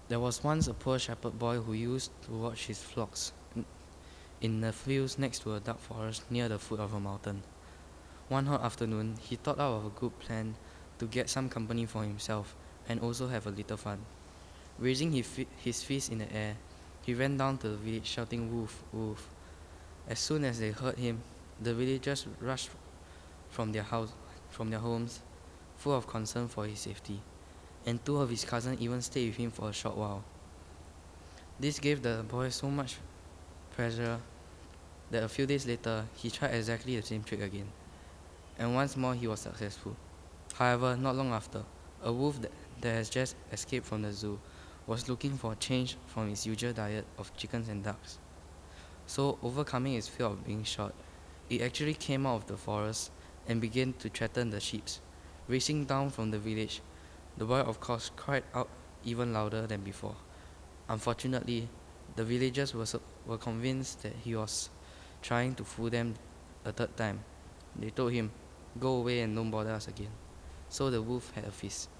There was once a poor shepherd boy who used to watch his flocks in the fields next to a dark forest near the foot of a mountain. One hot afternoon, he thought out of a good plan to get some company for himself and also have a little fun. Raising his fist in the air, he ran down to the village shouting "Wolf, wolf." As soon as they heard him, the villagers rushed from from their homes, full of concern for his safety, and two of his cousins even stayed with him for a short while. This gave the boy so much pressure that a few days later, he tried exactly the same trick again, and once more he was successful. However, not long after, a wolf that has just escaped from the zoo was looking for a change from its usual diet of chickens and ducks. So, overcoming its fear of being shot, it actually came out of the forest and began to threaten the sheep. Racing down from the village, the boy of course cried out even louder than before. Unfortunately, the villagers were convinced that he was trying to fool them a third time. They told him, "Go away and don't bother us again." So the wolf had a feast.